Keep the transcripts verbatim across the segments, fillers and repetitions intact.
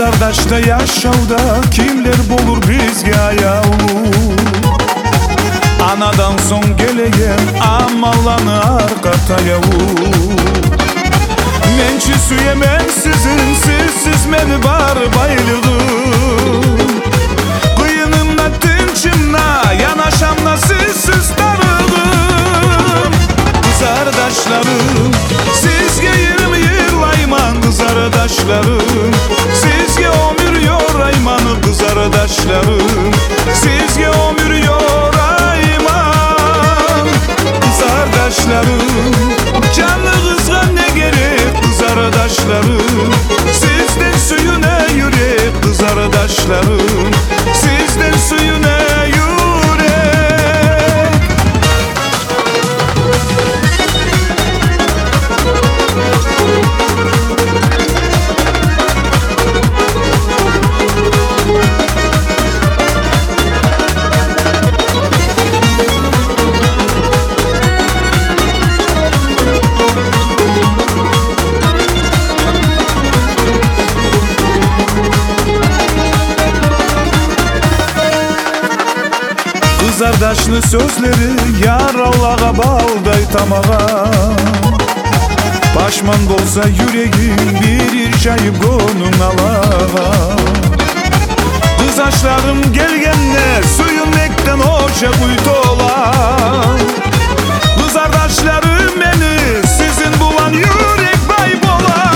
Kızardaşta yaşavda kimler bolur bizge ayavlu? Anadan son geleyen amallanı arkatayavu. Mençi süyemem sizin, sizsiz meni bar bayılırım. Kıyınımda tınçımla, yanaşamla sizsiz darılım. Kızardaşlarım, sizge yirmi yıl ayman. Kızardaşlarım, sizge ömür yor ayman. Kızardaşlarım, sizge ömür yor ayman. Kızardaşlarım, canlı kızga ne gerek? Kızardaşlarım, sizden suyuna yürek. Kızardaşlarım, sizden suyuna yürek. Kızardaşlı sözleri yar Allah'a balday tamağa. Başman bolsa yüreğim bir irşayıp konun alağa. Kızaşlarım gelgenler suyun mekten hoşa kuytola. Kızardaşlarım beni sizin bulan yürek baybola.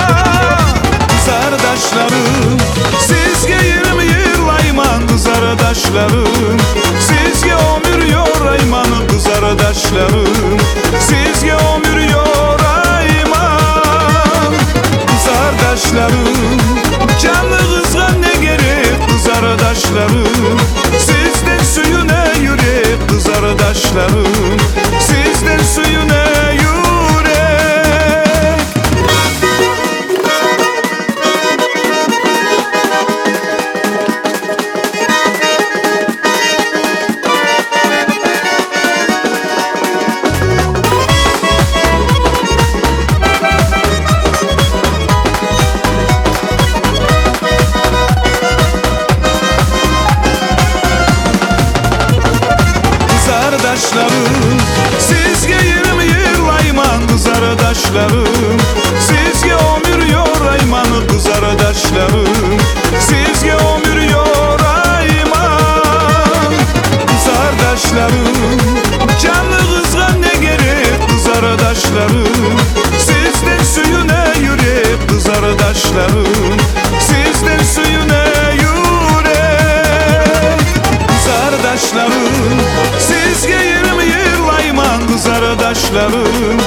Kızardaşlarım sizge yirmi yıl ayman. Kızardaşlarım sizge ömür yor ayman. Kızardaşlarım sizge ömür yor ayman. Kızardaşlarım canlı kızga ne gerek? Kızardaşlarım sizden suyuna yürek. Kızardaşlarım sizden suyuna yürek. Kızardaşlarım, sizge yirmi yıl ayman. Kızardaşlarım, sizge ömür yor ayman. Kızardaşlarım, sizge ömür yor ayman. Kızardaşlarım, canlı kızga ne gerek? Kızardaşlarım, sizden suyuna yürek. Kızardaşlarım, sizden suyuna yürek. Kızardaşlarım, sizge yirmi yıl ayman. Kızardaşlarım,